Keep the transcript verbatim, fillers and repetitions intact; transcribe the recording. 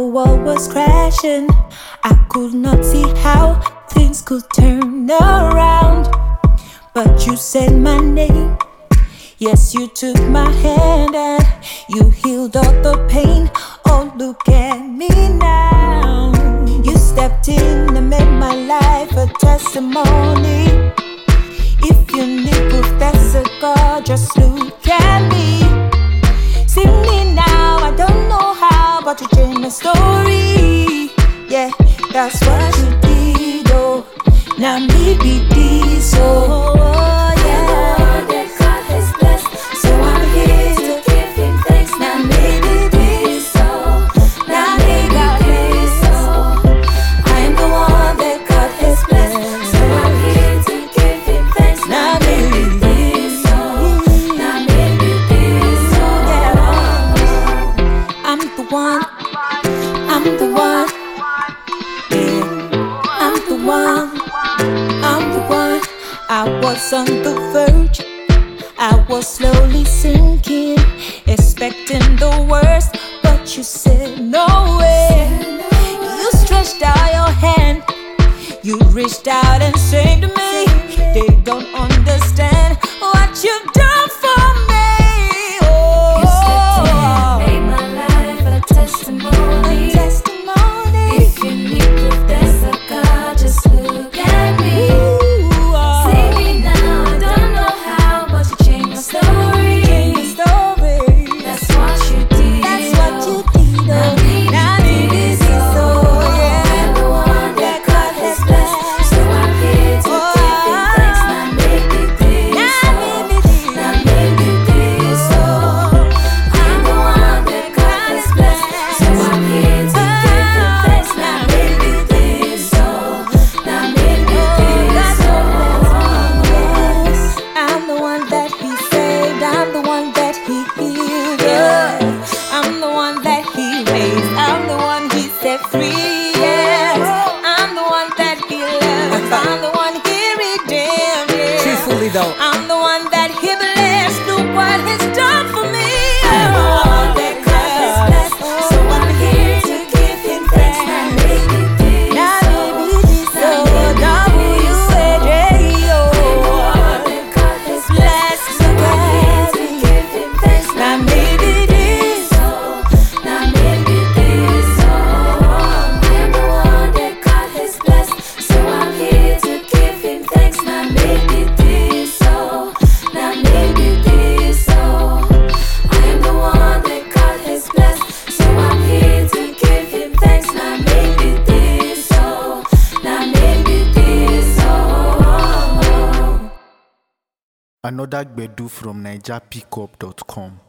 world was crashing, I could not see how things could turn around. But you said my name, yes, you took my hand and you healed all the pain. Oh, look at me now. You stepped in and made my life a testimony. If you need proof that's a God, just look at me. See me now, I don't know how, but you changed my story. Yeah, that's what you did, oh. Now me be this, oh, yeah. God has blessed, so I'm here to give him thanks. Now me be this, oh. Now me be this, oh. I am the one that God has blessed, so I'm here to give him thanks. Now me be this, oh. Now me be this, oh, yeah. I'm the one, I'm the one, yeah. I'm the one, I'm the one. I was on the verge, I was slowly sinking, expecting the worst, but you said no way. You stretched out your hand, you reached out and saved me. They don't understand what you've done for me. Oh, you stepped in, made my life a testimony. A testimony. If you need proof, there's a God, just look at me. Ooh, oh. See me now, I don't know how, but you changed my story. Changed my story. That's what you did. That's what you did. Now me, now me this is so, yeah. I'm the one that God has blessed, so I'm here to give him thanks. Now maybe this, now maybe this, oh. I'm the one that God has blessed, so I'm here to give him thanks. Now maybe this, oh. Now maybe this, oh. I'm the one that he saved, I'm the one that he healed, yeah. I'm the one that he raised, I'm the one he set free, yeah. I'm the one that he loved, I'm the one he redeemed, yeah. Truthfully though, I'm the one that he blessed, look what he's done for me. I'm the one that God has blessed, so I'm here to give him thanks. Now maybe this, now maybe this, oh, W A J O. I'm the one that God has blessed, so I'm here to give him thanks. Now maybe this, oh, now maybe this, oh. I'm the one that God has blessed, so I'm here to give him thanks. Now maybe this, oh, now maybe this, oh. I am the one that God has blessed, so I'm here to give him thanks. Now maybe this, oh, now maybe this, oh. another gbedu from naija pickup dot com.